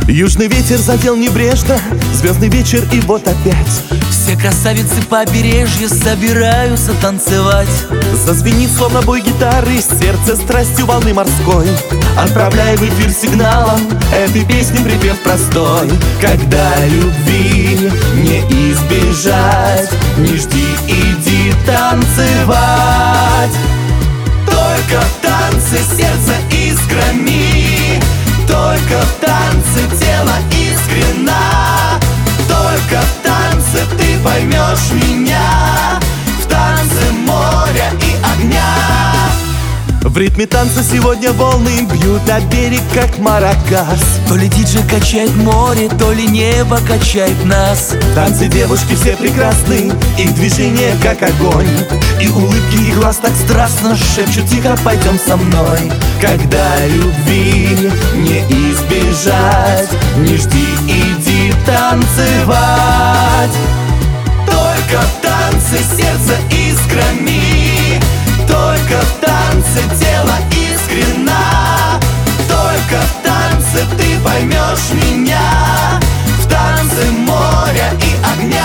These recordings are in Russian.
Южный ветер задел небрежно, звездный вечер и вот опять все красавицы побережья собираются танцевать. зазвенит словно бой гитары, сердце страстью волны морской, отправляя в эфир сигналом этой песни припев простой. Когда любви не избежать, не жди, иди танцевать. Только в танце сердце искрами, только в танце тело искренно, только в танце ты поймешь меня, в танце моря и огня. В ритме танца сегодня волны бьют на берег, как маракас. То ли диджей качает море, то ли небо качает нас. Танцы девушки все прекрасны, их движения как огонь, и улыбки, и глаз так страстно шепчут тихо: пойдем со мной. Когда любви не избежать, не жди, иди танцевать. Только в танце сердце искрами, только в танце тело искренно, только в танце ты поймешь меня, в танце моря и огня.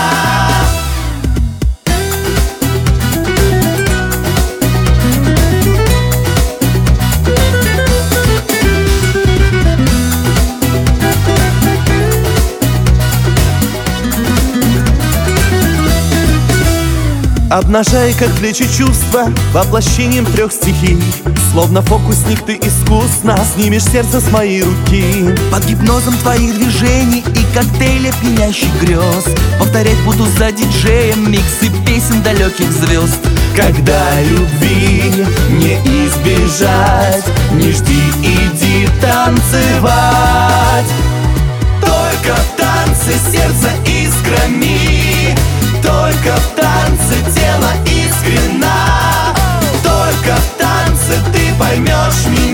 Обнажая, как плечи чувства, воплощением трех стихий, словно фокусник ты искусно снимешь сердце с моей руки. Под гипнозом твоих движений и коктейля пьянящих грез повторять буду за диджеем миксы песен далеких звезд. Когда любви не избежать, не жди, иди танцевать. Только в танце сердце искрами, только в танце тело искренно, только в танце ты поймешь меня.